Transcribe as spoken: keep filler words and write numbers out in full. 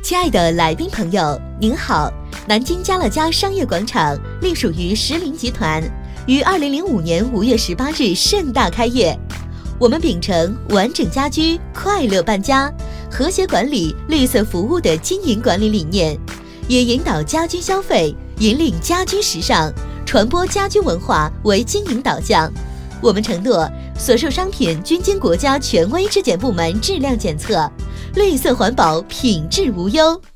亲爱的来宾朋友，您好！南京家乐家商业广场隶属于石林集团，于二零零五年五月十八日盛大开业。我们秉承完整家居、快乐搬家、和谐管理、绿色服务的经营管理理念，也引导家居消费，引领家居时尚，传播家居文化为经营导向。我们承诺，所售商品均经国家权威质检部门质量检测，绿色环保，品质无忧。